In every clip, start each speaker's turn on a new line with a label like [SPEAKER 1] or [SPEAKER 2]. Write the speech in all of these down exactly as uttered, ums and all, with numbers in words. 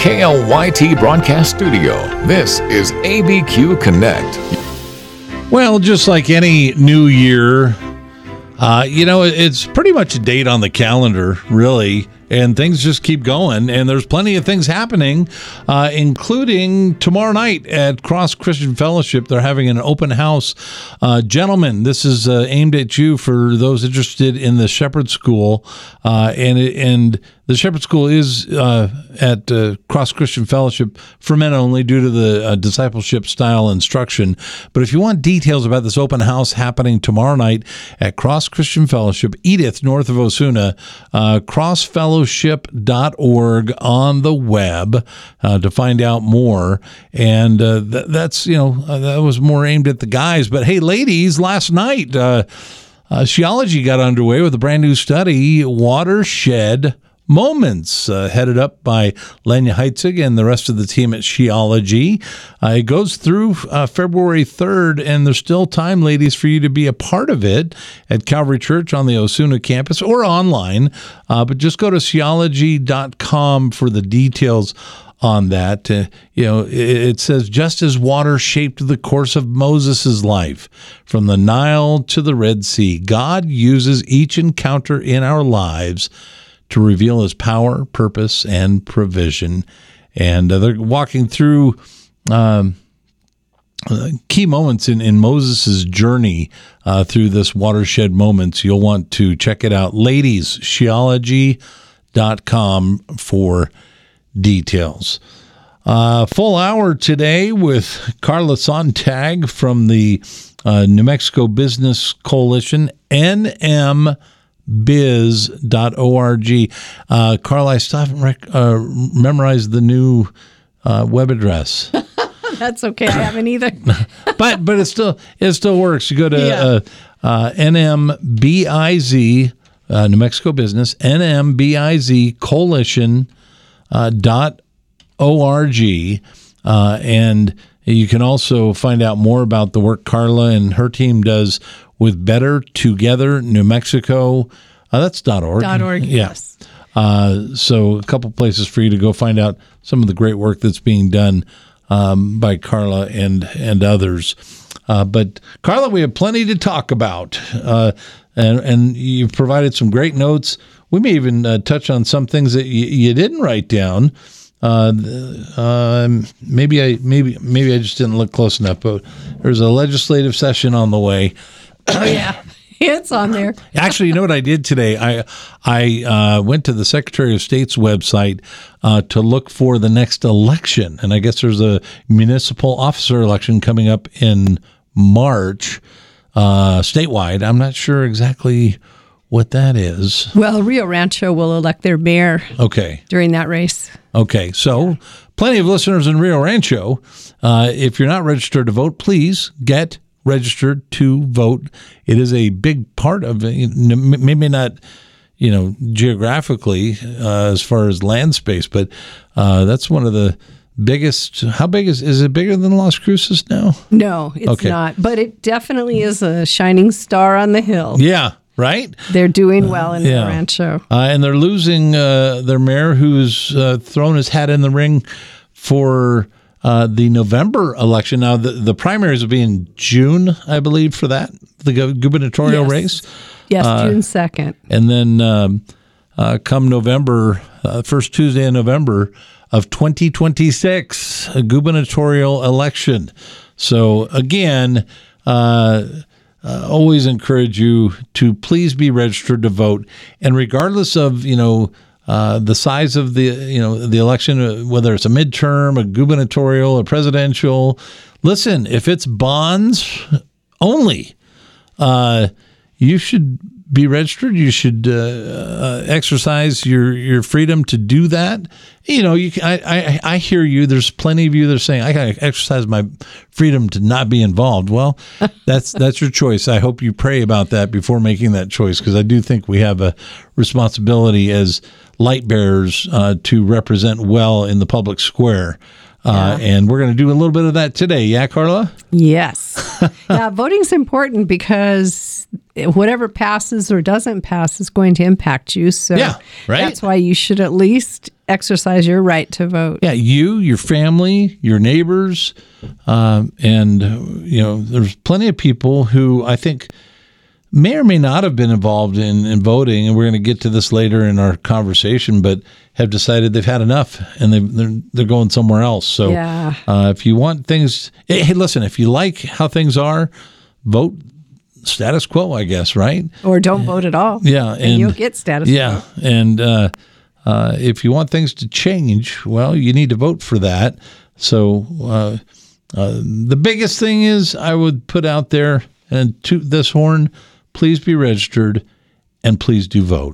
[SPEAKER 1] K L Y T Broadcast Studio, this is A B Q Connect.
[SPEAKER 2] Well, just like any new year, uh, you know, it's pretty much a date on the calendar, really, and things just keep going, and there's plenty of things happening, uh, including tomorrow night at Cross Christian Fellowship. They're having an open house. Uh, gentlemen, this is uh, aimed at you for those interested in the Shepherd School, uh, and and the Shepherd School is uh, at uh, Cross Christian Fellowship for men only due to the uh, discipleship style instruction. But if you want details about this open house happening tomorrow night at Cross Christian Fellowship, Edith, north of Osuna, uh, cross fellowship dot org on the web uh, to find out more. And uh, th- that's, you know, uh, that was more aimed at the guys. But hey, ladies, last night, uh, uh, Sheology got underway with a brand new study, Watershed Moments, uh, headed up by Lenya Heitzig and the rest of the team at Sheology. Uh, it goes through uh, February third, and there's still time, ladies, for you to be a part of it at Calvary Church on the Osuna campus or online. Uh, but just go to Sheology dot com for the details on that. Uh, you know, it, it says, just as water shaped the course of Moses' life from the Nile to the Red Sea, God uses each encounter in our lives to reveal his power, purpose, and provision. And uh, they're walking through um, uh, key moments in, in Moses' journey uh, through this Watershed Moments. You'll want to check it out. Ladies, Sheology dot com for details. Uh, full hour today with Carla Sontag from the uh, New Mexico Business Coalition, N M biz dot org. Uh, Carl, I still haven't rec- uh, memorized the new uh, web address.
[SPEAKER 3] That's okay. I haven't either.
[SPEAKER 2] but but it still it still works. You go to
[SPEAKER 3] yeah.
[SPEAKER 2] uh, uh, N M biz, uh, New Mexico Business, N M biz coalition uh, dot org, uh, and you can also find out more about the work Carla and her team does with Better Together New Mexico. Uh, that's .org.
[SPEAKER 3] .org,
[SPEAKER 2] yeah.
[SPEAKER 3] yes.
[SPEAKER 2] Uh, so a couple places for you to go find out some of the great work that's being done um, by Carla and and others. Uh, but Carla, we have plenty to talk about, uh, and and you've provided some great notes. We may even uh, touch on some things that you, you didn't write down. Uh, um, maybe I maybe maybe I just didn't look close enough. But there's a legislative session on the way.
[SPEAKER 3] Oh yeah, it's on there.
[SPEAKER 2] Actually, you know what I did today? I I uh, went to the Secretary of State's website uh, to look for the next election, and I guess there's a municipal officer election coming up in March, uh, statewide. I'm not sure exactly what that is.
[SPEAKER 3] Well, Rio Rancho will elect their mayor.
[SPEAKER 2] Okay.
[SPEAKER 3] During that race.
[SPEAKER 2] Okay, so plenty of listeners in Rio Rancho. Uh, if you're not registered to vote, please get registered to vote. It is a big part of it. Maybe not, you know, geographically uh, as far as land space, but uh, that's one of the biggest. How big is is it? Bigger than Las Cruces now?
[SPEAKER 3] No, it's okay. not. But it definitely is a shining star on the hill.
[SPEAKER 2] Yeah. Right?
[SPEAKER 3] They're doing well in
[SPEAKER 2] uh, yeah.
[SPEAKER 3] the Rancho.
[SPEAKER 2] Uh, and they're losing uh, their mayor, who's uh, thrown his hat in the ring for uh, the November election. Now, the, the primaries will be in June, I believe, for that, the gubernatorial
[SPEAKER 3] yes.
[SPEAKER 2] race.
[SPEAKER 3] Yes,
[SPEAKER 2] uh,
[SPEAKER 3] June second.
[SPEAKER 2] And then um, uh, come November, uh, first Tuesday in November of twenty twenty-six, a gubernatorial election. So, again, uh Uh, always encourage you to please be registered to vote, and regardless of you know uh, the size of the you know the election, whether it's a midterm, a gubernatorial, a presidential, listen, if it's bonds only, uh, you should be registered. You should uh, uh, exercise your, your freedom to do that. You know, you can, I, I I hear you. There's plenty of you that are saying I got to exercise my freedom to not be involved. Well, that's that's your choice. I hope you pray about that before making that choice, because I do think we have a responsibility as light bearers uh, to represent well in the public square. Uh, yeah. And we're going to do a little bit of that today. Yeah, Carla?
[SPEAKER 3] Yes. Yeah, voting's important because whatever passes or doesn't pass is going to impact you. So
[SPEAKER 2] Yeah, right?
[SPEAKER 3] that's why you should at least exercise your right to vote.
[SPEAKER 2] Yeah, you, your family, your neighbors, um, and, uh, you know, there's plenty of people who I think may or may not have been involved in, in voting, and we're going to get to this later in our conversation, but have decided they've had enough and they've, they're they're going somewhere else. So
[SPEAKER 3] Yeah.
[SPEAKER 2] uh, if you want things, hey, hey, listen, if you like how things are, vote status quo, I guess, right?
[SPEAKER 3] Or don't vote at all.
[SPEAKER 2] Yeah,
[SPEAKER 3] And,
[SPEAKER 2] and-
[SPEAKER 3] you'll get status
[SPEAKER 2] Yeah,
[SPEAKER 3] quo.
[SPEAKER 2] and uh, uh, if you want things to change, well, you need to vote for that. So uh, uh, the biggest thing is I would put out there and toot this horn, please be registered and please do vote.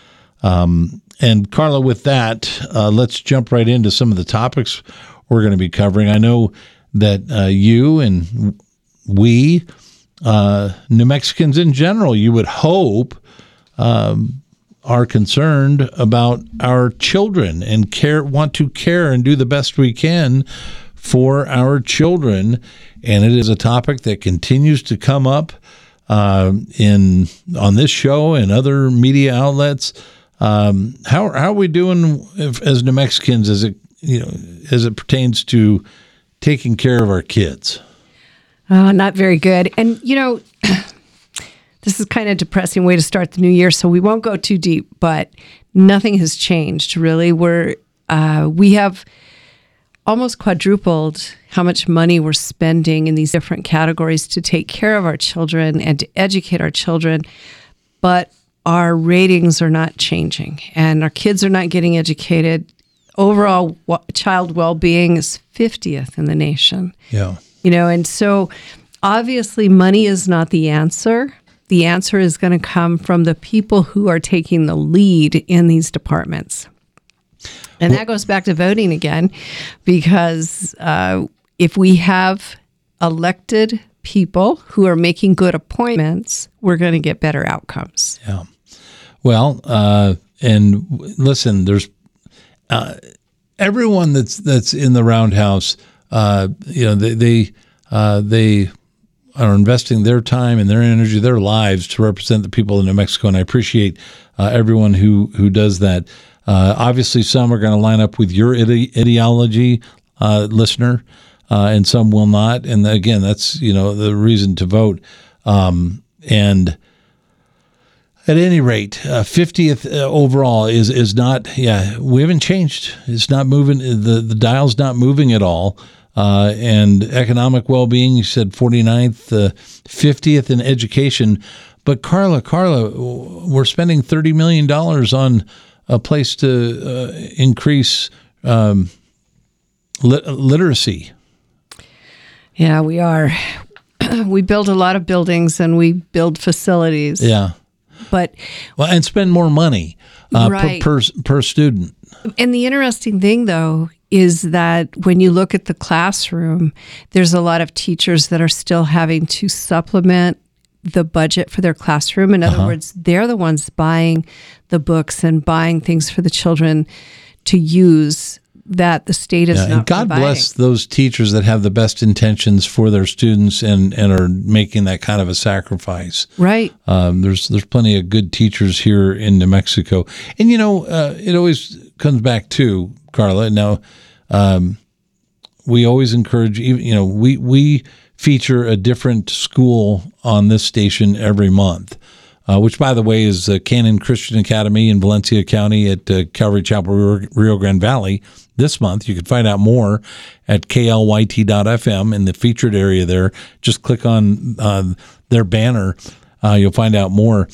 [SPEAKER 2] Um, and Carla, with that, uh, let's jump right into some of the topics we're going to be covering. I know that uh, you and we, uh, New Mexicans in general, you would hope um, are concerned about our children and care, want to care and do the best we can for our children. And it is a topic that continues to come up uh, in on this show and other media outlets. Um, how how are we doing if, as New Mexicans as it you know as it pertains to taking care of our kids?
[SPEAKER 3] Oh, not very good. And, you know, this is kind of a depressing way to start the new year, so we won't go too deep, but nothing has changed, really. We're, uh, we have almost quadrupled how much money we're spending in these different categories to take care of our children and to educate our children, but our ratings are not changing, and our kids are not getting educated. Overall w- child well-being is fiftieth in the nation.
[SPEAKER 2] Yeah.
[SPEAKER 3] You know, and so obviously money is not the answer. The answer is going to come from the people who are taking the lead in these departments. And that goes back to voting again, because uh, if we have elected people who are making good appointments, we're going to get better outcomes.
[SPEAKER 2] Yeah. Well, uh, and w- listen, there's uh, everyone that's that's in the Roundhouse. Uh, you know, they they, uh, they are investing their time and their energy, their lives to represent the people of New Mexico, and I appreciate uh, everyone who who does that. Uh, obviously, some are going to line up with your ide- ideology, uh, listener, uh, and some will not. And again, that's you know the reason to vote. Um, and at any rate, uh, fiftieth uh, overall is is not. Yeah, we haven't changed. It's not moving. The the dial's not moving at all. Uh, and economic well-being, you said forty-ninth, uh, fiftieth in education. But Carla, Carla, we're spending thirty million dollars on a place to uh, increase um, lit- literacy.
[SPEAKER 3] Yeah, we are. We build a lot of buildings and we build facilities.
[SPEAKER 2] Yeah.
[SPEAKER 3] But
[SPEAKER 2] Well, and spend more money uh,
[SPEAKER 3] Right.
[SPEAKER 2] per, per per student.
[SPEAKER 3] And the interesting thing, though, is that when you look at the classroom, there's a lot of teachers that are still having to supplement the budget for their classroom. In other words, they're the ones buying the books and buying things for the children to use that the state is
[SPEAKER 2] Yeah,
[SPEAKER 3] not
[SPEAKER 2] and God
[SPEAKER 3] providing.
[SPEAKER 2] bless those teachers that have the best intentions for their students and, and are making that kind of a sacrifice.
[SPEAKER 3] Right.
[SPEAKER 2] Um, there's there's plenty of good teachers here in New Mexico, and you know uh, it always comes back to Carla. Now, um, we always encourage even you know we we feature a different school on this station every month, uh, which by the way is uh, Cannon Christian Academy in Valencia County at uh, Calvary Chapel, Rio, Rio Grande Valley. This month, you can find out more at K L Y T dot F M in the featured area there. Just click on uh, their banner. Uh, you'll find out more.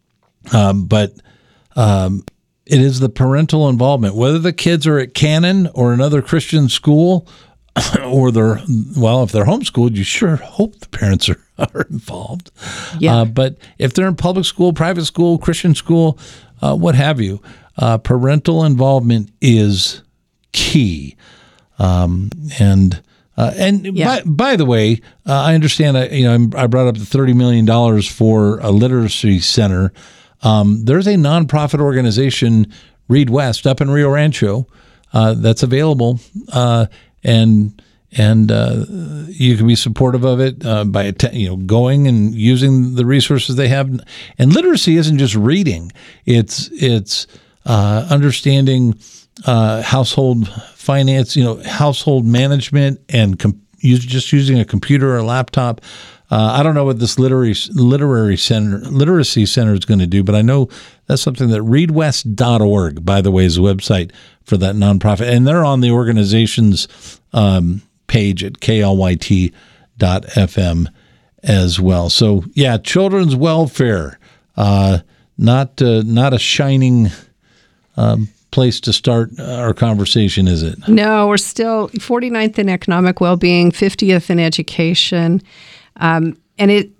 [SPEAKER 2] Um, but um, it is the parental involvement, whether the kids are at Cannon or another Christian school, or they're, well, if they're homeschooled, you sure hope the parents are, are involved.
[SPEAKER 3] Yeah.
[SPEAKER 2] Uh, but if they're in public school, private school, Christian school, uh, what have you, uh, parental involvement is key. Um, and uh, and
[SPEAKER 3] Yeah.
[SPEAKER 2] by, by the way, uh, I understand. I, you know, I brought up the thirty million dollars for a literacy center. Um, there's a nonprofit organization, Read West, up in Rio Rancho, uh, that's available, uh, and and uh, you can be supportive of it uh, by att- you know going and using the resources they have. And literacy isn't just reading; it's it's uh, understanding uh, household finance, you know, household management, and com- use, just using a computer or a laptop. Uh, I don't know what this literary literary center literacy center is going to do, but I know that's something that read west dot org, by the way, is the website for that nonprofit, and they're on the organization's um, page at k l y t dot f m as well. So yeah, children's welfare, uh, not uh, not a shining um, place to start our conversation, is it?
[SPEAKER 3] No, we're still forty-ninth in economic well-being, fiftieth in education, um, and it.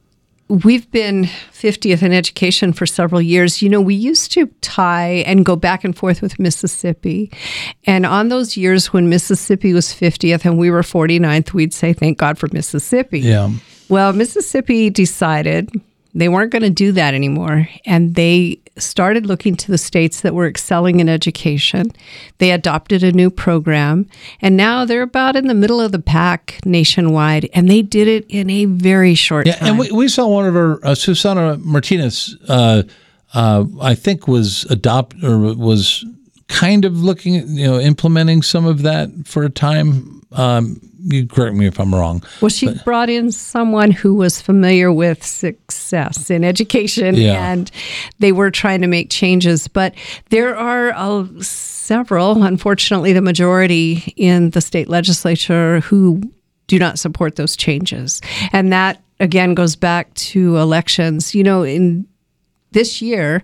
[SPEAKER 3] We've been fiftieth in education for several years. You know, we used to tie and go back and forth with Mississippi. And on those years when Mississippi was fiftieth and we were forty-ninth, we'd say, thank God for Mississippi.
[SPEAKER 2] Yeah.
[SPEAKER 3] Well, Mississippi decided they weren't going to do that anymore. And they started looking to the states that were excelling in education. They adopted a new program. And now they're about in the middle of the pack nationwide. And they did it in a very short
[SPEAKER 2] yeah,
[SPEAKER 3] time.
[SPEAKER 2] And we, we saw one of our, uh, Susana Martinez, uh, uh, I think was adopt or was kind of looking at, you know, implementing some of that for a time. Um, you correct me if I'm wrong.
[SPEAKER 3] Well, she but, brought in someone who was familiar with success in education,
[SPEAKER 2] yeah.
[SPEAKER 3] and they were trying to make changes. But there are uh, several, unfortunately, the majority in the state legislature who do not support those changes. And that, again, goes back to elections. You know, in this year,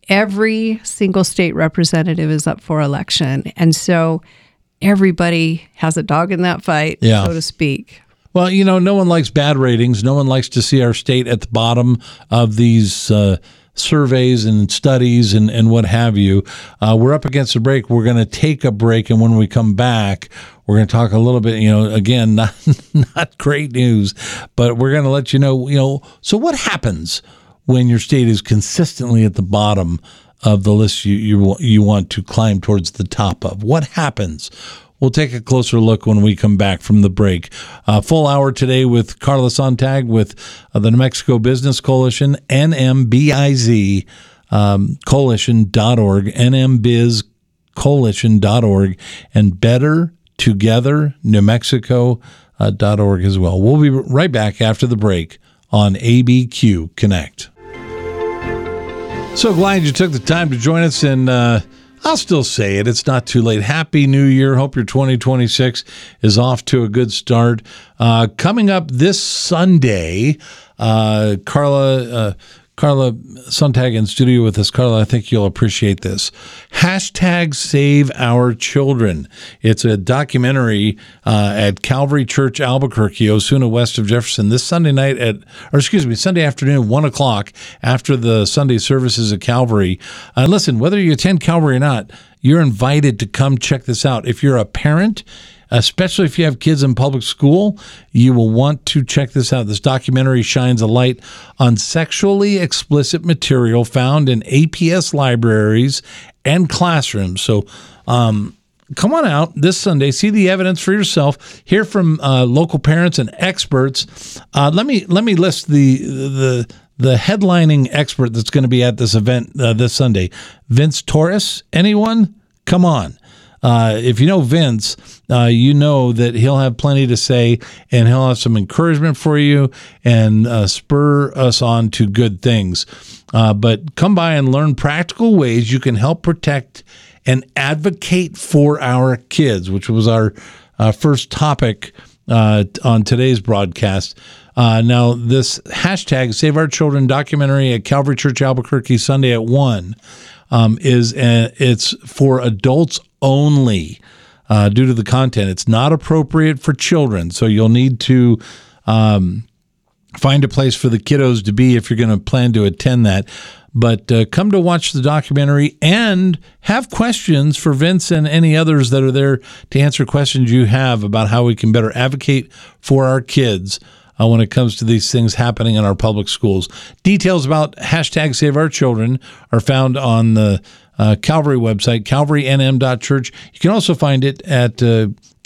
[SPEAKER 3] every single state representative is up for election. And so everybody has a dog in that fight,
[SPEAKER 2] yeah.
[SPEAKER 3] so to speak.
[SPEAKER 2] Well, you know, no one likes bad ratings. No one likes to see our state at the bottom of these uh, surveys and studies and, and what have you. Uh, we're up against a break. We're going to take a break, and when we come back, we're going to talk a little bit, you know, again, not, not great news, but we're going to let you know, you know, so what happens when your state is consistently at the bottom of the list you, you you want to climb towards the top of? What happens? We'll take a closer look when we come back from the break. Uh, full hour today with Carla Sontag with uh, the New Mexico Business Coalition, N M B I Z um, coalition dot org, N M biz coalition dot org, and better together new mexico dot org as well. We'll be right back after the break on A B Q Connect. So glad you took the time to join us, and uh, I'll still say it. It's not too late. Happy New Year. Hope your twenty twenty-six is off to a good start. Uh, coming up this Sunday, uh, Carla uh, Carla Sontag in studio with us. Carla, I think you'll appreciate this. Hashtag Save Our Children. It's a documentary uh, at Calvary Church, Albuquerque, Osuna, west of Jefferson, this Sunday night at, or excuse me, Sunday afternoon, one o'clock after the Sunday services at Calvary. Uh, listen, whether you attend Calvary or not, you're invited to come check this out. If you're a parent, especially if you have kids in public school, you will want to check this out. This documentary shines a light on sexually explicit material found in A P S libraries and classrooms. So um, come on out this Sunday, see the evidence for yourself, hear from uh, local parents and experts. Uh, let me let me list the the the headlining expert that's going to be at this event uh, this Sunday. Vince Torres. Anyone? Come on. Uh, if you know Vince, uh, you know that he'll have plenty to say, and he'll have some encouragement for you and uh, spur us on to good things. Uh, but come by and learn practical ways you can help protect and advocate for our kids, which was our uh, first topic uh, on today's broadcast. Uh, now, this hashtag Save Our Children documentary at Calvary Church, Albuquerque, Sunday at one, um, is a, it's for adults only uh, due to the content. It's not appropriate for children, so you'll need to um, find a place for the kiddos to be if you're going to plan to attend that. But uh, come to watch the documentary and have questions for Vince and any others that are there to answer questions you have about how we can better advocate for our kids uh, when it comes to these things happening in our public schools. Details about hashtag Save Our Children are found on the Uh, Calvary website, calvary n m dot church. You can also find it at uh,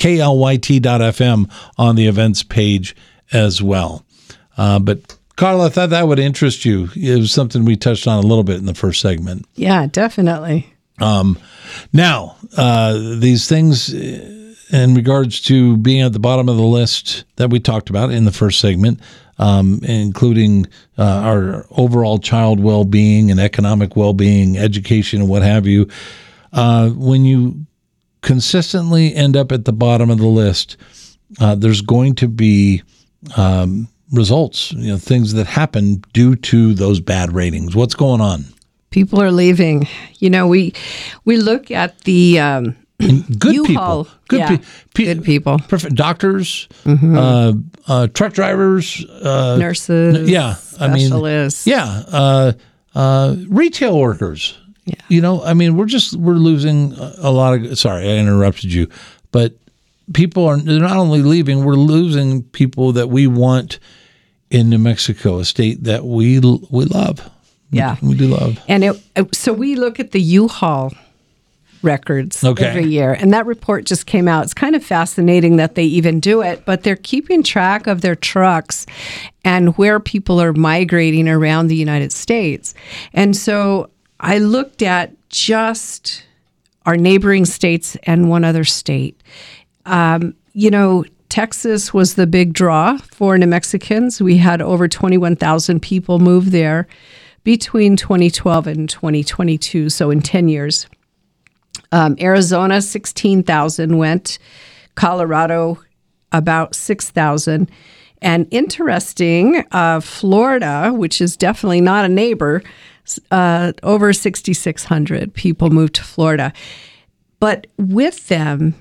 [SPEAKER 2] K L Y T dot F M on the events page as well. Uh, but Carla, I thought that would interest you. It was something we touched on a little bit in the first segment.
[SPEAKER 3] Yeah, definitely.
[SPEAKER 2] Um, now, uh, these things in regards to being at the bottom of the list that we talked about in the first segment, um, including uh, our overall child well-being and economic well-being, education, and what have you, uh, when you consistently end up at the bottom of the list, uh, there's going to be um, results, you know, things that happen due to those bad ratings. What's going on?
[SPEAKER 3] People are leaving. You know, we we look at the um,
[SPEAKER 2] good
[SPEAKER 3] U-Haul.
[SPEAKER 2] people, good,
[SPEAKER 3] yeah,
[SPEAKER 2] pe- pe-
[SPEAKER 3] good people,
[SPEAKER 2] perfect doctors, mm-hmm. uh, uh, truck drivers, uh,
[SPEAKER 3] nurses,
[SPEAKER 2] n- yeah, I mean,
[SPEAKER 3] specialists,
[SPEAKER 2] yeah, uh, uh, retail workers.
[SPEAKER 3] Yeah.
[SPEAKER 2] You know, I mean, we're just we're losing a, a lot of. Sorry, I interrupted you, but people are they're not only leaving, we're losing people that we want in New Mexico, a state that we we love.
[SPEAKER 3] Yeah,
[SPEAKER 2] we do love.
[SPEAKER 3] And it, so we look at the U-Haul records
[SPEAKER 2] okay.
[SPEAKER 3] every year, and that report just came out. It's kind of fascinating that they even do it, but they're keeping track of their trucks and where people are migrating around the United States. And so I looked at just our neighboring states and one other state. Um, you know, Texas was the big draw for New Mexicans. We had over twenty-one thousand people move there between twenty twelve and twenty twenty-two, so in ten years. Um, Arizona, sixteen thousand went. Colorado, about six thousand. And interesting, uh, Florida, which is definitely not a neighbor, uh, over sixty-six hundred people moved to Florida. But with them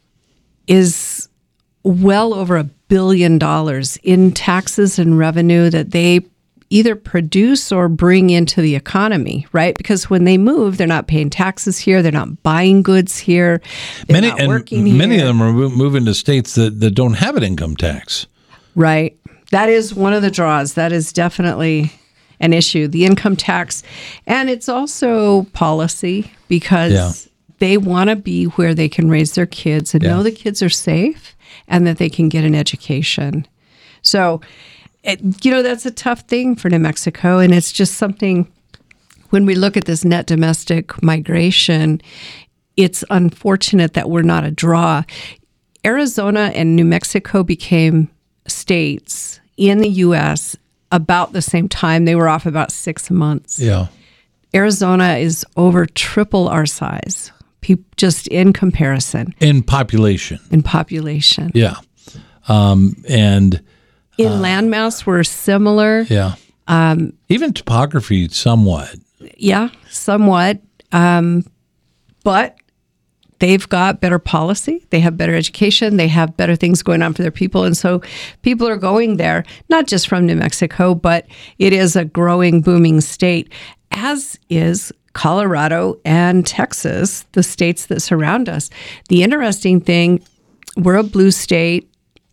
[SPEAKER 3] is well over a billion dollars in taxes and revenue that they either produce or bring into the economy, right? Because when they move, they're not paying taxes here, they're not buying goods here, they're
[SPEAKER 2] many,
[SPEAKER 3] not
[SPEAKER 2] and
[SPEAKER 3] working here.
[SPEAKER 2] Many of them are moving to states that, that don't have an income tax.
[SPEAKER 3] Right. That is one of the draws. That is definitely an issue, the income tax. And it's also policy because
[SPEAKER 2] yeah.
[SPEAKER 3] they want to be where they can raise their kids and
[SPEAKER 2] yeah.
[SPEAKER 3] know the kids are safe and that they can get an education. So, it, you know, that's a tough thing for New Mexico. And it's just something, when we look at this net domestic migration, it's unfortunate that we're not a draw. Arizona and New Mexico became states in the U S about the same time. They were off about six months.
[SPEAKER 2] Yeah.
[SPEAKER 3] Arizona is over triple our size, pe- just in comparison.
[SPEAKER 2] In population.
[SPEAKER 3] In population.
[SPEAKER 2] Yeah. Um, and
[SPEAKER 3] in
[SPEAKER 2] uh,
[SPEAKER 3] landmass, we're similar.
[SPEAKER 2] Yeah. Um, Even topography, somewhat.
[SPEAKER 3] Yeah, somewhat. Um, but they've got better policy. They have better education. They have better things going on for their people. And so people are going there, not just from New Mexico, but it is a growing, booming state, as is Colorado and Texas, the states that surround us. The interesting thing, we're a blue state.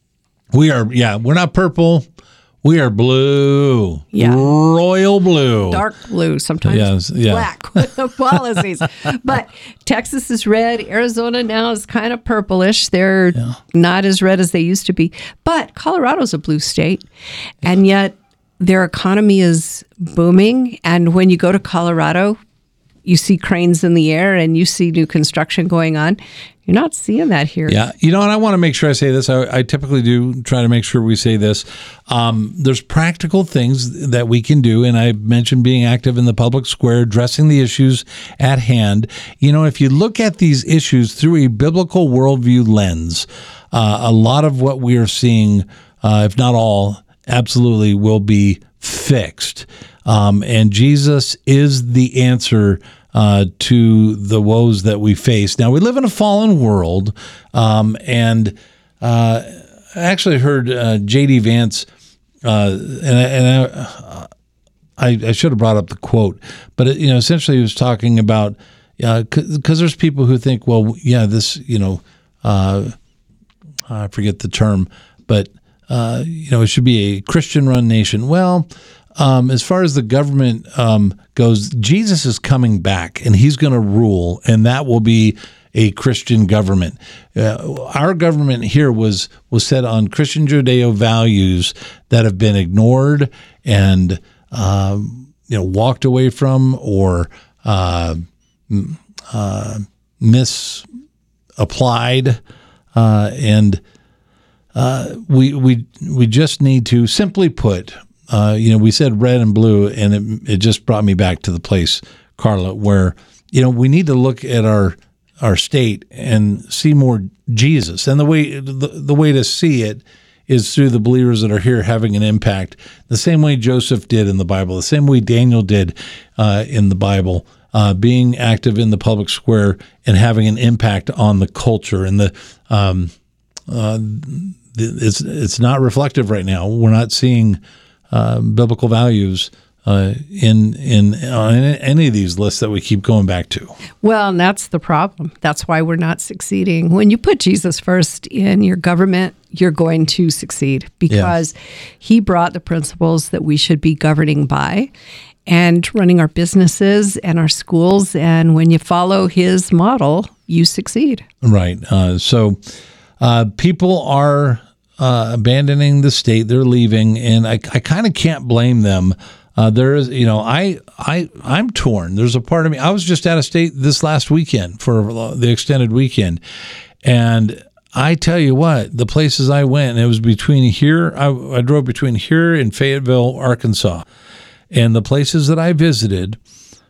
[SPEAKER 2] We are, yeah, we're not purple. We are blue.
[SPEAKER 3] Yeah.
[SPEAKER 2] Royal blue.
[SPEAKER 3] Dark blue, sometimes
[SPEAKER 2] yes, yeah.
[SPEAKER 3] black with the policies. But Texas is red. Arizona now is kind of purplish. They're yeah. not as red as they used to be. But Colorado's a blue state. Yeah. And yet their economy is booming. And when you go to Colorado, you see cranes in the air and you see new construction going on. You're not seeing that here.
[SPEAKER 2] Yeah. You know, and I want to make sure I say this. I, I typically do try to make sure we say this. Um, there's practical things that we can do. And I mentioned being active in the public square, addressing the issues at hand. You know, if you look at these issues through a biblical worldview lens, uh, a lot of what we are seeing, uh, if not all, absolutely will be fixed. Um, and Jesus is the answer Uh, to the woes that we face. Now, we live in a fallen world, um, and uh, I actually heard uh, J D Vance, uh, and, I, and I, I, I should have brought up the quote, but it, you know, essentially he was talking about because uh, there's people who think, well, yeah, this, you know, uh, I forget the term, but uh, you know, it should be a Christian-run nation. Well. Um, as far as the government um, goes, Jesus is coming back, and he's going to rule, and that will be a Christian government. Uh, our government here was was set on Christian Judeo values that have been ignored and um, you know walked away from or uh, uh, misapplied, uh, and uh, we we we just need to simply put. Uh, you know, we said red and blue, and it it just brought me back to the place, Carla, where you know we need to look at our our state and see more Jesus. And the way the, the way to see it is through the believers that are here having an impact, the same way Joseph did in the Bible, the same way Daniel did uh, in the Bible, uh, being active in the public square and having an impact on the culture and the. Um, uh, it's it's not reflective right now. We're not seeing. Uh, biblical values uh, in in on any of these lists that we keep going back to.
[SPEAKER 3] Well, and that's the problem. That's why we're not succeeding. When you put Jesus first in your government, you're going to succeed because yeah. he brought the principles that we should be governing by and running our businesses and our schools. And when you follow his model, you succeed. Right.
[SPEAKER 2] Uh, so uh, people are... Uh, abandoning the state, they're leaving, and I, I kind of can't blame them. Uh, there is, you know, I, I, I'm torn. There's a part of me. I was just out of state this last weekend for the extended weekend, and I tell you what, the places I went, and it was between here. I, I drove between here and Fayetteville, Arkansas, and the places that I visited.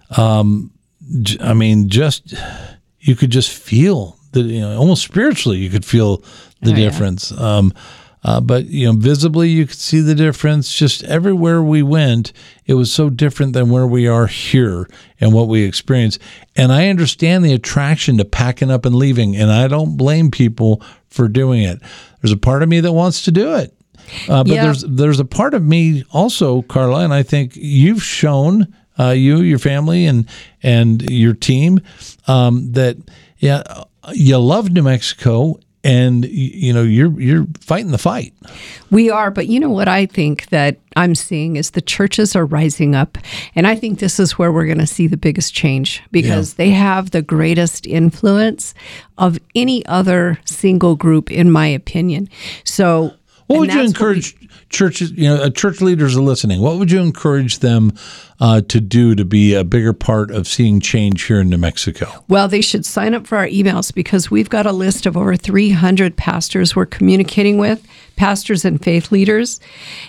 [SPEAKER 2] Um, I mean, just you could just feel that, you know, almost spiritually, you could feel the oh, difference. Yeah. Um, uh, but, you know, visibly you could see the difference. Just everywhere we went, it was so different than where we are here and what we experience. And I understand the attraction to packing up and leaving, and I don't blame people for doing it. There's a part of me that wants to do it. Uh, but yeah. there's there's a part of me also, Carla, and I think you've shown, uh, you, your family, and, and your team, um, that, yeah, you love New Mexico. And, you know, you're you're fighting the fight.
[SPEAKER 3] We are. But you know what I think that I'm seeing is the churches are rising up. And I think this is where we're going to see the biggest change because yeah. they have the greatest influence of any other single group, in my opinion. So
[SPEAKER 2] what would you encourage we, churches, you know, church leaders are listening. What would you encourage them uh, to do to be a bigger part of seeing change here in New Mexico?
[SPEAKER 3] Well, they should sign up for our emails because we've got a list of over three hundred pastors we're communicating with, pastors and faith leaders.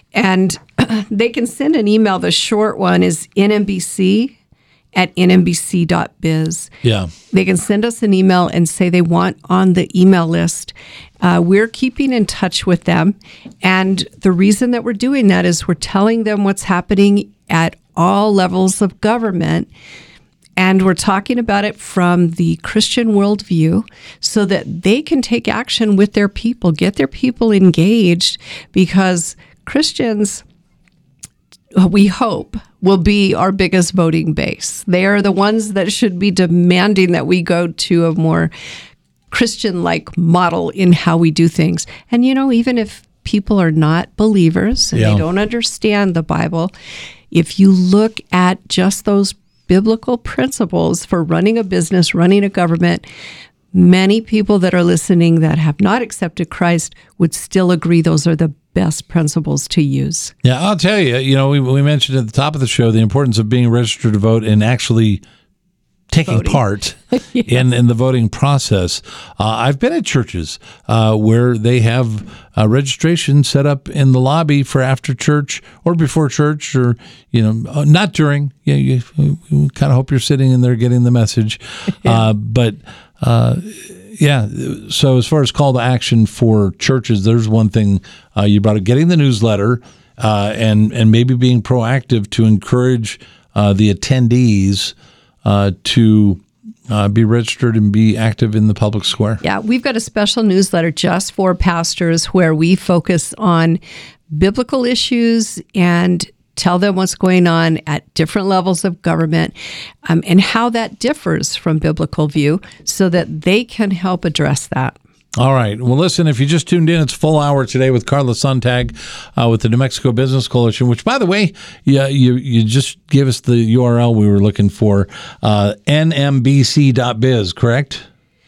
[SPEAKER 3] And they can send an email. The short one is N M B C at N M B C dot biz.
[SPEAKER 2] Yeah.
[SPEAKER 3] They can send us an email and say they want on the email list. Uh, we're keeping in touch with them. And the reason that we're doing that is we're telling them what's happening at all levels of government. And we're talking about it from the Christian worldview so that they can take action with their people, get their people engaged, because Christians, we hope, will be our biggest voting base. They are the ones that should be demanding that we go to a more Christian-like model in how we do things. And, you know, even if people are not believers and yeah. they don't understand the Bible, if you look at just those biblical principles for running a business, running a government, many people that are listening that have not accepted Christ would still agree those are the best principles to use.
[SPEAKER 2] Yeah, I'll tell you, you know, we, we mentioned at the top of the show the importance of being registered to vote and actually taking voting. part yes. in, in the voting process. Uh, I've been at churches uh, where they have uh, registration set up in the lobby for after church or before church, or, you know, not during. You know, you, you kind of hope you're sitting in there getting the message. yeah. uh, but, uh, yeah, so as far as call to action for churches, there's one thing uh, you brought up, getting the newsletter uh, and, and maybe being proactive to encourage uh, the attendees Uh, to uh, be registered and be active in the public square.
[SPEAKER 3] Yeah, we've got a special newsletter just for pastors where we focus on biblical issues and tell them what's going on at different levels of government um, and how that differs from biblical view so that they can help address that.
[SPEAKER 2] All right. Well, listen, if you just tuned in, it's full hour today with Carla Sontag uh, with the New Mexico Business Coalition, which, by the way, yeah, you you just gave us the U R L we were looking for, uh, N M B C dot biz, correct?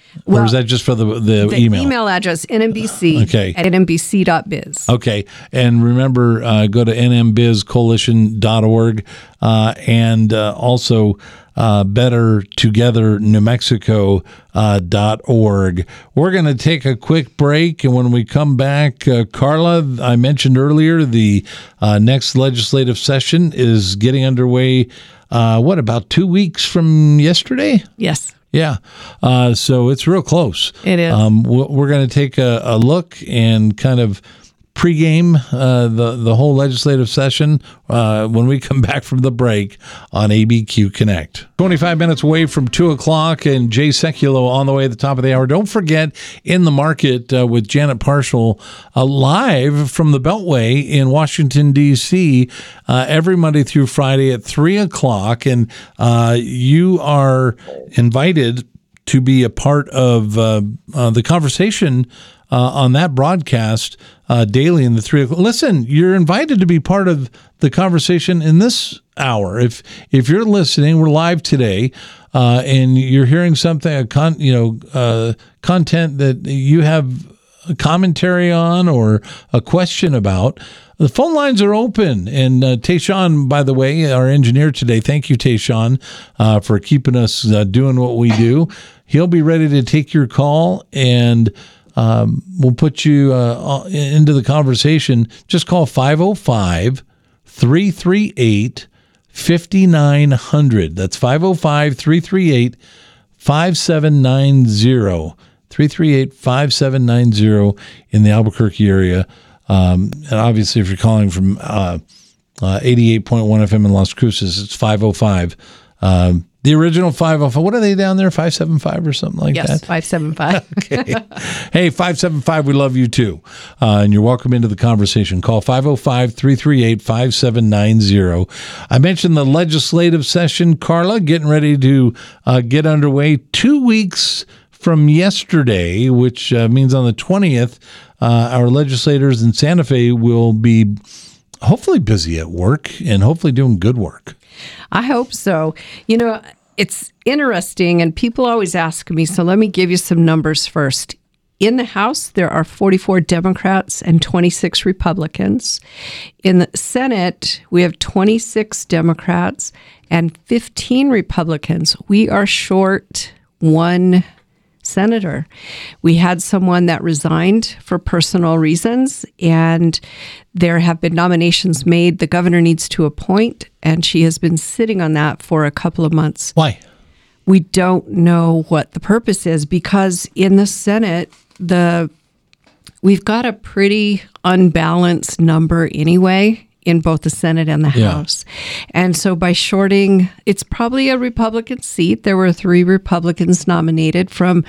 [SPEAKER 2] or
[SPEAKER 3] Well,
[SPEAKER 2] is that just for the the,
[SPEAKER 3] The
[SPEAKER 2] email?
[SPEAKER 3] email address, N M B C
[SPEAKER 2] Okay.
[SPEAKER 3] at N M B C dot biz.
[SPEAKER 2] Okay. And remember, uh, go to N M biz coalition dot org uh, and uh, also uh, better together new mexico dot org. We're going to take a quick break. And when we come back, uh, Carla, I mentioned earlier, the uh, next legislative session is getting underway, uh, what, about two weeks from yesterday?
[SPEAKER 3] Yes.
[SPEAKER 2] Yeah. Uh, so it's real close.
[SPEAKER 3] It is.
[SPEAKER 2] Um, we're going to take a, a look and kind of pregame uh, the, the whole legislative session uh, when we come back from the break on A B Q Connect. twenty-five minutes away from two o'clock, and Jay Sekulow on the way at the top of the hour. Don't forget, In the Market uh, with Janet Parshall, uh, live from the Beltway in Washington, D C, uh, every Monday through Friday at three o'clock. And uh, you are invited to be a part of uh, uh, the conversation uh, on that broadcast uh, daily in the three o'clock. Listen, you're invited to be part of the conversation in this hour. If if you're listening, we're live today, uh, and you're hearing something, a con, you know, uh, content that you have a commentary on or a question about. The phone lines are open, and uh, Tayshawn, by the way, our engineer today, thank you, Tayshawn, uh, for keeping us uh, doing what we do. He'll be ready to take your call, and um, we'll put you uh, into the conversation. Just call five oh five, three three eight, five nine zero zero. That's five oh five, three three eight, five seven nine zero. three three eight, five seven nine zero in the Albuquerque area. Um, and obviously, if you're calling from uh, uh, eighty-eight point one F M in Las Cruces, it's five oh five. Um, the original five oh five, what are they down there, five seven five or something like
[SPEAKER 3] yes,
[SPEAKER 2] that?
[SPEAKER 3] Yes, five seven five.
[SPEAKER 2] Okay. Hey, five seven five, we love you too. Uh, and you're welcome into the conversation. Call five oh five, three three eight, five seven nine zero. I mentioned the legislative session, Carla, getting ready to uh, get underway two weeks from yesterday, which uh, means on the twentieth, uh, our legislators in Santa Fe will be hopefully busy at work and hopefully doing good work.
[SPEAKER 3] I hope so. You know, it's interesting, and people always ask me, so let me give you some numbers first. In the House, there are forty-four Democrats and twenty-six Republicans. In the Senate, we have twenty-six Democrats and fifteen Republicans. We are short one senator. We had someone that resigned for personal reasons, and there have been nominations made. The governor needs to appoint, and she has been sitting on that for a couple of months.
[SPEAKER 2] Why?
[SPEAKER 3] We don't know what the purpose is, because in the Senate, the we've got a pretty unbalanced number anyway in both the Senate and the
[SPEAKER 2] Yeah.
[SPEAKER 3] House. And so by shorting, it's probably a Republican seat. There were three Republicans nominated from,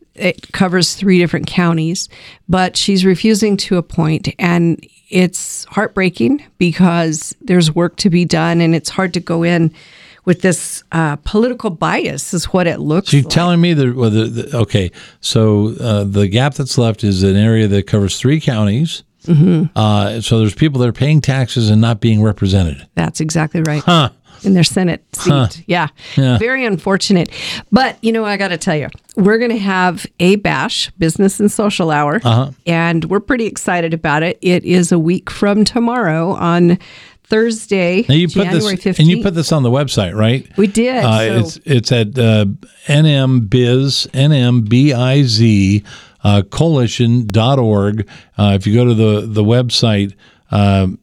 [SPEAKER 3] it covers three different counties, but she's refusing to appoint. And it's heartbreaking because there's work to be done, and it's hard to go in with this uh, political bias is what it looks
[SPEAKER 2] So you're
[SPEAKER 3] like.
[SPEAKER 2] telling me that, well, the, the, okay, so uh, the gap that's left is an area that covers three counties. Mm-hmm. Uh, so there's people that are paying taxes and not being represented.
[SPEAKER 3] That's exactly right.
[SPEAKER 2] Huh.
[SPEAKER 3] In their Senate seat.
[SPEAKER 2] Huh.
[SPEAKER 3] Yeah.
[SPEAKER 2] Yeah.
[SPEAKER 3] Very unfortunate. But, you know, I got to tell you, we're going to have a BASH, Business and Social Hour,
[SPEAKER 2] Uh-huh.
[SPEAKER 3] and we're pretty excited about it. It is a week from tomorrow on Thursday,
[SPEAKER 2] Now you put
[SPEAKER 3] January
[SPEAKER 2] this,
[SPEAKER 3] fifteenth.
[SPEAKER 2] and you put this on the website, right?
[SPEAKER 3] We did.
[SPEAKER 2] Uh,
[SPEAKER 3] so
[SPEAKER 2] it's it's at uh, N M Biz, N M B I Z, uh, coalition dot org. Uh, if you go to the, the website, um,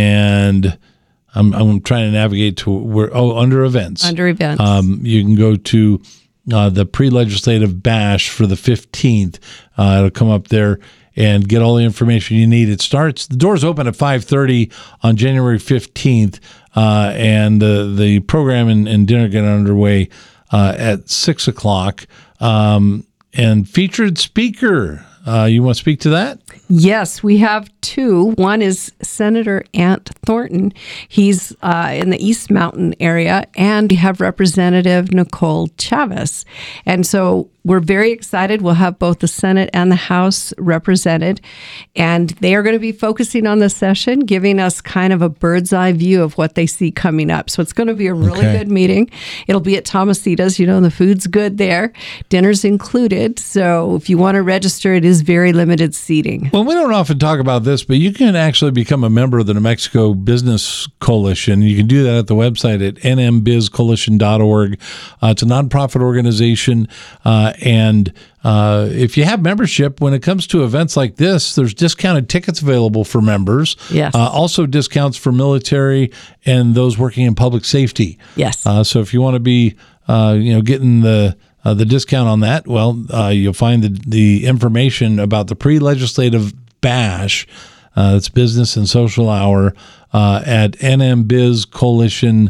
[SPEAKER 2] and I'm, I'm trying to navigate to where, oh, under events.
[SPEAKER 3] under events.
[SPEAKER 2] Um, you can go to uh, the pre-legislative bash for the fifteenth. Uh, it'll come up there and get all the information you need. It starts, the doors open at five thirty on January fifteenth, uh, and the, the program and, and dinner get underway uh, at six o'clock. Um, and featured speaker, uh, you want to speak to that?
[SPEAKER 3] Yes, we have two. One is Senator Ant Thornton. He's uh, in the East Mountain area, and we have Representative Nicole Chavez. And so we're very excited. We'll have both the Senate and the House represented, and they are going to be focusing on the session, giving us kind of a bird's eye view of what they see coming up. So it's going to be a really
[SPEAKER 2] Okay.
[SPEAKER 3] good meeting. It'll be at Tomasita's. You know, the food's good there. Dinner's included. So if you want to register, it is very limited seating.
[SPEAKER 2] Well, we don't often talk about this, but you can actually become a member of the New Mexico Business Coalition. You can do that at the website at n m biz coalition dot org. Uh, it's a nonprofit organization, uh, and uh, if you have membership, when it comes to events like this, there's discounted tickets available for members.
[SPEAKER 3] Yes.
[SPEAKER 2] Uh, also discounts for military and those working in public safety.
[SPEAKER 3] Yes.
[SPEAKER 2] Uh, so if you want to be, uh, you know, getting the uh, the discount on that, well, uh, you'll find the, the information about the pre-legislative bash. Uh, it's Business and Social Hour uh, at n m biz coalition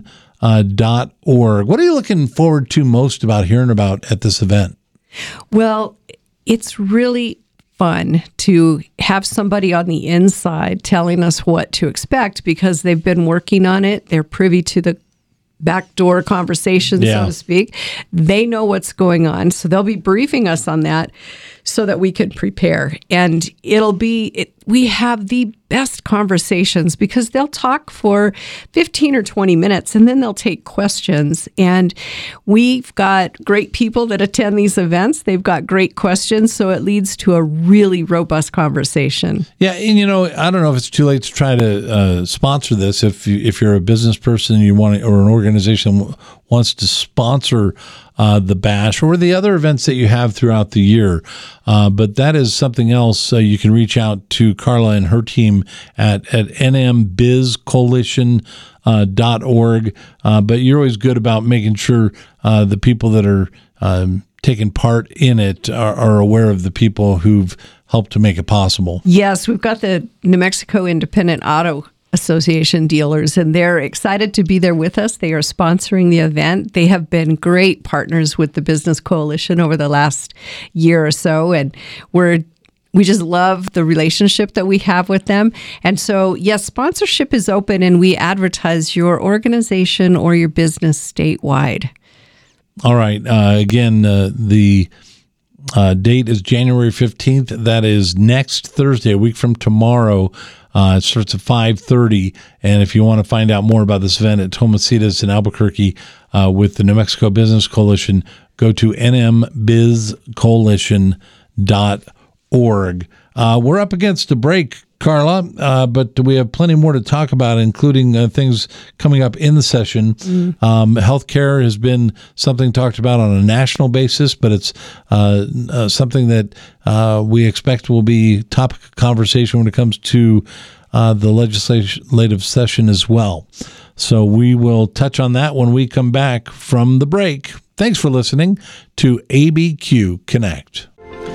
[SPEAKER 2] dot org. What are you looking forward to most about hearing about at this event?
[SPEAKER 3] Well, it's really fun to have somebody on the inside telling us what to expect because they've been working on it. They're privy to the backdoor conversation,
[SPEAKER 2] Yeah.
[SPEAKER 3] so to speak. They know what's going on. So they'll be briefing us on that so that we could prepare. And it'll be, it, we have the best conversations because they'll talk for fifteen or twenty minutes and then they'll take questions. And we've got great people that attend these events. They've got great questions. So it leads to a really robust conversation.
[SPEAKER 2] Yeah, and you know, I don't know if it's too late to try to uh, sponsor this. If you, if you're a business person, you want to, or an organization w- wants to sponsor uh, the bash or the other events that you have throughout the year, uh, but that is something else. Uh, you can reach out to Carla and her team at at n m biz coalition dot org. Uh, but you're always good about making sure uh, the people that are um, taking part in it are, are aware of the people who've helped to make it possible.
[SPEAKER 3] Yes, we've got the New Mexico Independent Auto Association dealers, and they're excited to be there with us. They are sponsoring the event. They have been great partners with the Business Coalition over the last year or so, and we're we just love the relationship that we have with them. And so, yes, sponsorship is open, and we advertise your organization or your business statewide.
[SPEAKER 2] All right. Uh, again, uh, the uh, date is January fifteenth. That is next Thursday, a week from tomorrow. Uh, it starts at five thirty. And if you want to find out more about this event at Tomasita's in Albuquerque uh, with the New Mexico Business Coalition, go to n m biz coalition dot org. Uh, we're up against a break, Carla, uh, but we have plenty more to talk about, including uh, things coming up in the session. Mm. Um, healthcare has been something talked about on a national basis, but it's uh, uh, something that uh, we expect will be topic of conversation when it comes to uh, the legislative session as well. So we will touch on that when we come back from the break. Thanks for listening to A B Q Connect.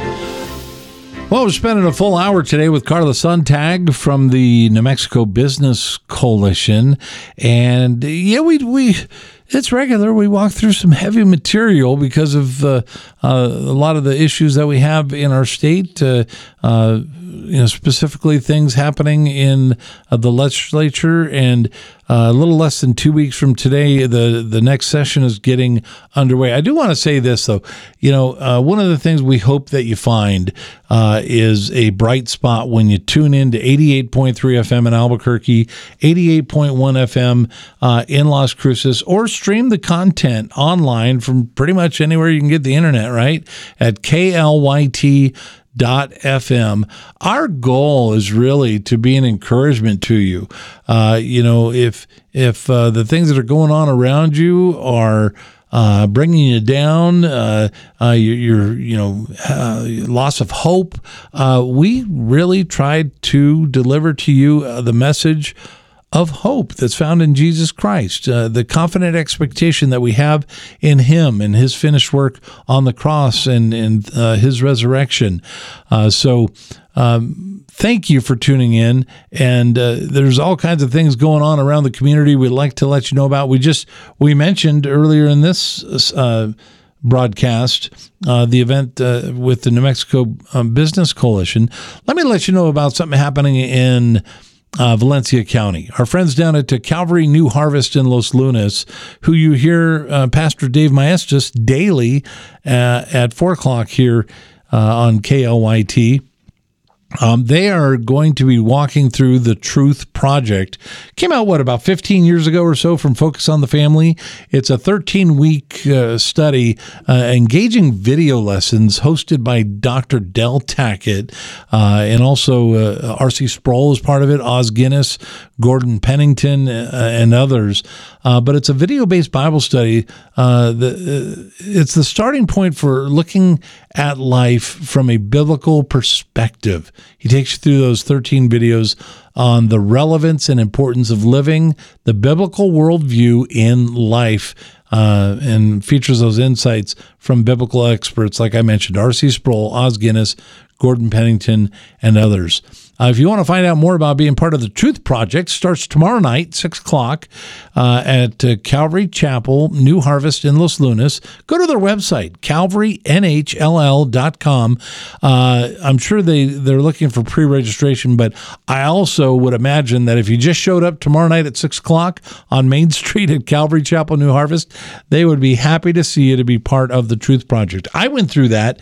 [SPEAKER 2] Well, we're spending a full hour today with Carla Sontag from the New Mexico Business Coalition. And yeah, we we it's regular. We walk through some heavy material because of uh, uh, a lot of the issues that we have in our state, uh, uh, you know, specifically things happening in uh, the legislature. And uh, a little less than two weeks from today, the, the next session is getting underway. I do want to say this, though. You know, uh, one of the things we hope that you find uh, is a bright spot when you tune in to eighty-eight point three F M in Albuquerque, eighty-eight point one F M uh, in Las Cruces, or stream the content online from pretty much anywhere you can get the internet, right? At K L Y T dot F M. Our goal is really to be an encouragement to you. Uh, you know, if if uh, the things that are going on around you are uh, bringing you down, uh, uh, your, your you know uh, loss of hope, uh, we really tried to deliver to you uh, the message of hope that's found in Jesus Christ, uh, the confident expectation that we have in Him and His finished work on the cross and, and uh, His resurrection. Uh, so um, thank you for tuning in. And uh, there's all kinds of things going on around the community we'd like to let you know about. We just, we mentioned earlier in this uh, broadcast, uh, the event uh, with the New Mexico um, Business Coalition. Let me let you know about something happening in uh, Valencia County. Our friends down at uh, Calvary New Harvest in Los Lunas, who you hear uh, Pastor Dave Maestas daily uh, at four o'clock here uh, on K L Y T. Um, they are going to be walking through the Truth Project. Came out, what, about fifteen years ago or so from Focus on the Family. It's a thirteen-week uh, study, uh, engaging video lessons hosted by Doctor Del Tackett, uh, and also uh, R C Sproul is part of it, Os Guinness, Gordon Pennington, uh, and others. Uh, but it's a video-based Bible study. Uh, the, uh, it's the starting point for looking at life from a biblical perspective. He takes you through those thirteen videos on the relevance and importance of living the biblical worldview in life, uh, and features those insights from biblical experts, like I mentioned, R C Sproul, Os Guinness, Gordon Pennington, and others. Uh, if you want to find out more about being part of the Truth Project, starts tomorrow night, six o'clock, uh, at uh, Calvary Chapel, New Harvest in Los Lunas. Go to their website, calvary n h l l dot com. Uh, I'm sure they, they're looking for pre-registration, but I also would imagine that if you just showed up tomorrow night at six o'clock on Main Street at Calvary Chapel, New Harvest, they would be happy to see you to be part of the Truth Project. I went through that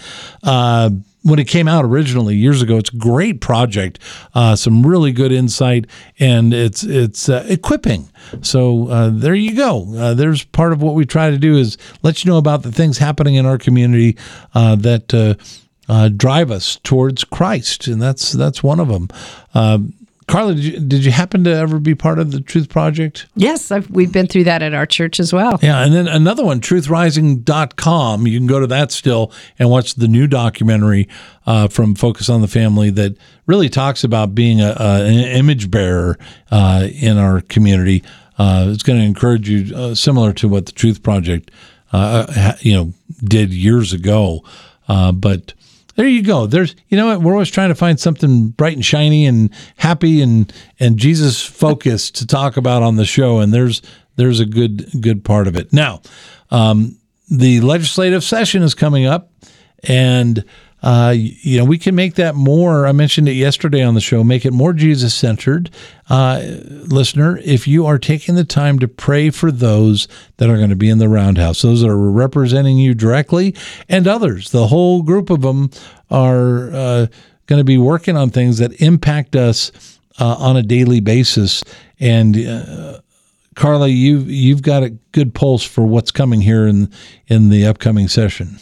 [SPEAKER 2] uh when it came out originally years ago. It's a great project, uh, some really good insight, and it's it's uh, equipping. So uh, there you go. Uh, there's part of what we try to do is let you know about the things happening in our community uh, that uh, uh, drive us towards Christ, and that's that's one of them. Uh, Carla, did you, did you happen to ever be part of the Truth Project?
[SPEAKER 3] Yes, I've, we've been through that at our church as well.
[SPEAKER 2] Yeah, and then another one, truth rising dot com. You can go to that still and watch the new documentary uh, from Focus on the Family that really talks about being a, a, an image bearer uh, in our community. Uh, it's going to encourage you, uh, similar to what the Truth Project, uh, you know, did years ago. Uh, but there you go. There's, you know what? We're always trying to find something bright and shiny and happy and, and Jesus focused to talk about on the show. And there's, there's a good, good part of it. Now, um, the legislative session is coming up, and, uh, you know, we can make that more. I mentioned it yesterday on the show, make it more Jesus centered. Uh, listener, if you are taking the time to pray for those that are going to be in the roundhouse, those that are representing you directly, and others, the whole group of them are uh, going to be working on things that impact us uh, on a daily basis. And uh, Carla, you've you've got a good pulse for what's coming here in in the upcoming session.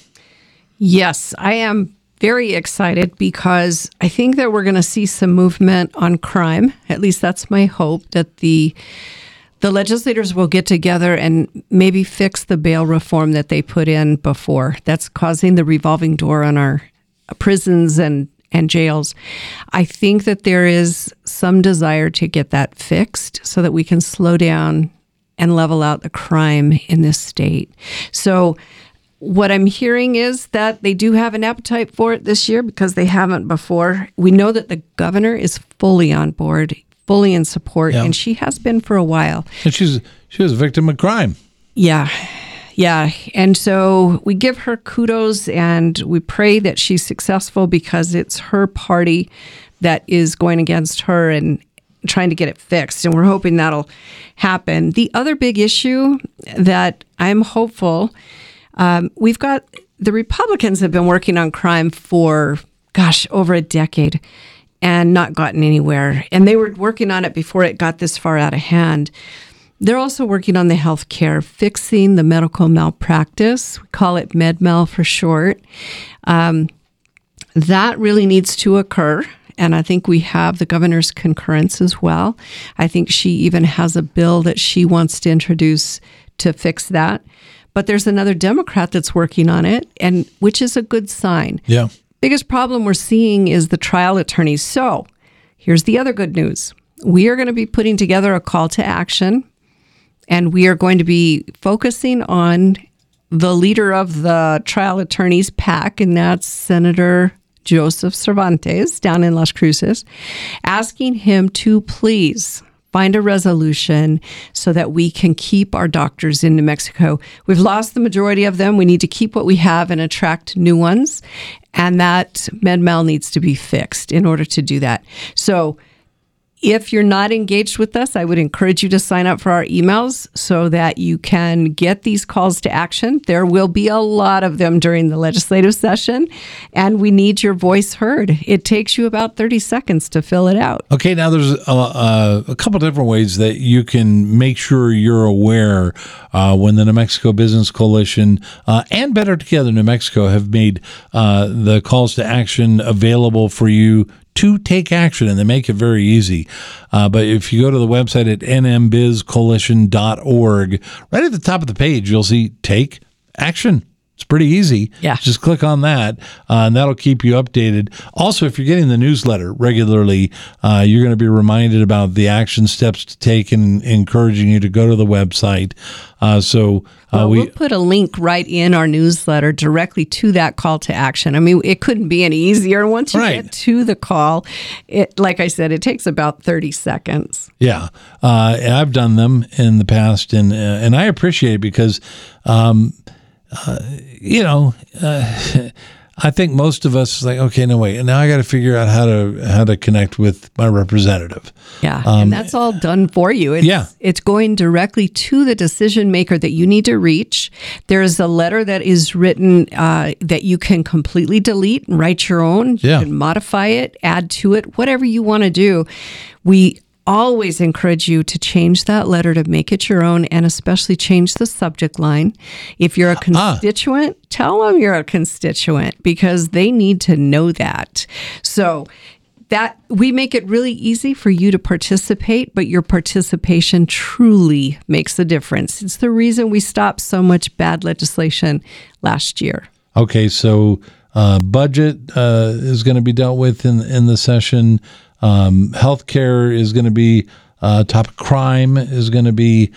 [SPEAKER 3] Yes, I am very excited because I think that we're going to see some movement on crime. At least that's my hope, that the the legislators will get together and maybe fix the bail reform that they put in before. That's causing the revolving door on our prisons and, and jails. I think that there is some desire to get that fixed so that we can slow down and level out the crime in this state. So what I'm hearing is that they do have an appetite for it this year because they haven't before. We know that the governor is fully on board, fully in support, yeah. and she has been for a while.
[SPEAKER 2] And she's she was a victim of crime.
[SPEAKER 3] Yeah, yeah. And so we give her kudos, and we pray that she's successful because it's her party that is going against her and trying to get it fixed, and we're hoping that'll happen. The other big issue that I'm hopeful Um, we've got, the Republicans have been working on crime for, gosh, over a decade and not gotten anywhere. And they were working on it before it got this far out of hand. They're also working on the health care, fixing the medical malpractice. We call it MedMal for short. Um, that really needs to occur. And I think we have the governor's concurrence as well. I think she even has a bill that she wants to introduce to fix that. But there's another Democrat that's working on it, and which is a good sign.
[SPEAKER 2] Yeah.
[SPEAKER 3] Biggest problem we're seeing is the trial attorneys. So here's the other good news. We are going to be putting together a call to action, and we are going to be focusing on the leader of the trial attorneys PAC, and that's Senator Joseph Cervantes down in Las Cruces, asking him to please find a resolution so that we can keep our doctors in New Mexico. We've lost the majority of them. We need to keep what we have and attract new ones. And that MedMal needs to be fixed in order to do that. So If you're not engaged with us, I would encourage you to sign up for our emails so that you can get these calls to action. There will be a lot of them during the legislative session, and we need your voice heard. It takes you about thirty seconds to fill it out.
[SPEAKER 2] Okay, now there's a, a, a couple different ways that you can make sure you're aware uh, when the New Mexico Business Coalition uh, and Better Together New Mexico have made uh, the calls to action available for you to take action, and they make it very easy. Uh, but if you go to the website at n m biz coalition dot org, right at the top of the page, you'll see Take Action. It's pretty easy.
[SPEAKER 3] Yeah. Just
[SPEAKER 2] click on that, uh, and that'll keep you updated. Also, if you're getting the newsletter regularly, uh, you're going to be reminded about the action steps to take and encouraging you to go to the website. Uh, so uh,
[SPEAKER 3] well,
[SPEAKER 2] we,
[SPEAKER 3] we'll put a link right in our newsletter directly to that call to action. I mean, it couldn't be any easier. Once you
[SPEAKER 2] right.
[SPEAKER 3] get to the call, it, like I said, it takes about thirty seconds.
[SPEAKER 2] Yeah, uh, and I've done them in the past, and uh, and I appreciate it because, um, uh, you know, uh, I think most of us is like, okay, no wait, and now I got to figure out how to how to connect with my representative.
[SPEAKER 3] Yeah,
[SPEAKER 2] Um,
[SPEAKER 3] and that's all done for you. It's,
[SPEAKER 2] yeah.
[SPEAKER 3] it's going directly to the decision maker that you need to reach. There's a letter that is written uh, that you can completely delete and write your own. You
[SPEAKER 2] Yeah.
[SPEAKER 3] can modify it, add to it, whatever you want to do. We always encourage you to change that letter to make it your own, and especially change the subject line. If you're a constituent, ah. tell them you're a constituent, because they need to know that. So that we make it really easy for you to participate, but your participation truly makes a difference. It's the reason we stopped so much bad legislation last year.
[SPEAKER 2] Okay, so uh, budget uh, is going to be dealt with in in the session. Um, healthcare is going to be uh, topic. Crime is going to be.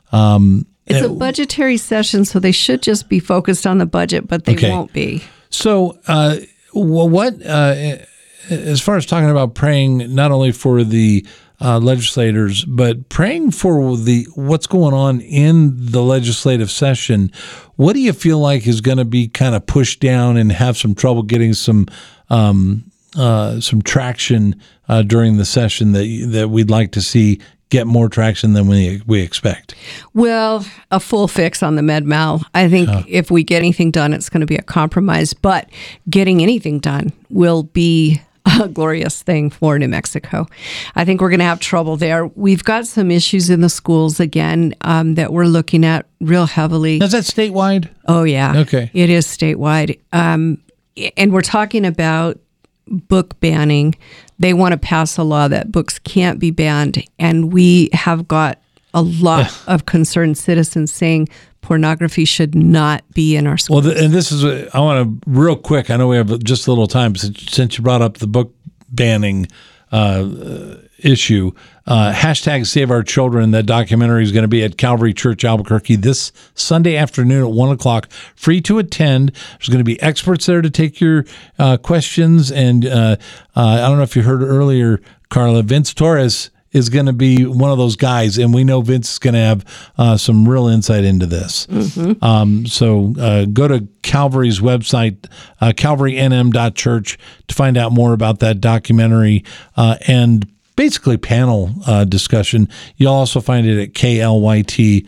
[SPEAKER 2] Um,
[SPEAKER 3] it's a budgetary session, so they should just be focused on the budget, but they
[SPEAKER 2] okay.
[SPEAKER 3] won't be.
[SPEAKER 2] So, uh, what uh, as far as talking about praying not only for the uh, legislators, but praying for the what's going on in the legislative session, what do you feel like is going to be kind of pushed down and have some trouble getting some um, uh, some traction uh, during the session that that we'd like to see get more traction than we we expect?
[SPEAKER 3] Well, a full fix on the Med-Mal. I think uh, if we get anything done, it's going to be a compromise. But getting anything done will be a glorious thing for New Mexico. I think we're going to have trouble there. We've got some issues in the schools again um, that we're looking at real heavily.
[SPEAKER 2] Is that statewide?
[SPEAKER 3] Oh, yeah.
[SPEAKER 2] Okay.
[SPEAKER 3] It is statewide. Um, and we're talking about book banning. They want to pass a law that books can't be banned. And we have got a lot of concerned citizens saying pornography should not be in our schools.
[SPEAKER 2] Well, and this is, a, I want to, real quick, I know we have just a little time, since, since you brought up the book banning uh, issue, uh, hashtag Save Our Children. That documentary is going to be at Calvary Church, Albuquerque this Sunday afternoon at one o'clock, free to attend. There's going to be experts there to take your uh, questions. And uh, uh, I don't know if you heard earlier, Carla, Vince Torres is going to be one of those guys, and we know Vince is going to have uh, some real insight into this. Mm-hmm. Um, so uh, go to Calvary's website, uh, calvary n m dot church, to find out more about that documentary uh, and basically panel uh, discussion. You'll also find it at k l y t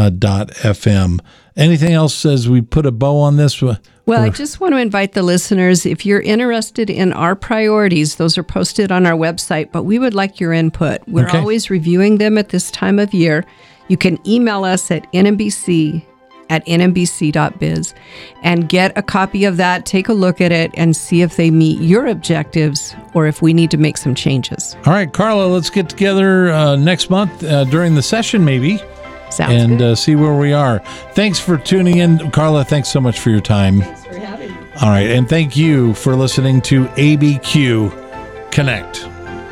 [SPEAKER 2] dot f m. Anything else as we put a bow on this?
[SPEAKER 3] Well, I just want to invite the listeners, if you're interested in our priorities, those are posted on our website, but we would like your input. We're
[SPEAKER 2] okay.
[SPEAKER 3] always reviewing them at this time of year. You can email us at n m b c at n m b c dot biz and get a copy of that, take a look at it, and see if they meet your objectives or if we need to make some changes.
[SPEAKER 2] All right, Carla, let's get together uh, next month uh, during the session, maybe.
[SPEAKER 3] Sounds
[SPEAKER 2] and
[SPEAKER 3] good.
[SPEAKER 2] Uh, see where we are. Thanks for tuning in. Carla, thanks so much for your time.
[SPEAKER 3] Thanks for having me.
[SPEAKER 2] All right, and thank you for listening to A B Q Connect.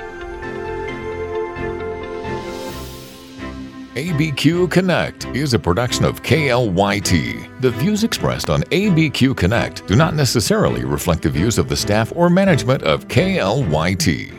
[SPEAKER 1] A B Q Connect is a production of K L Y T. The views expressed on A B Q Connect do not necessarily reflect the views of the staff or management of K L Y T.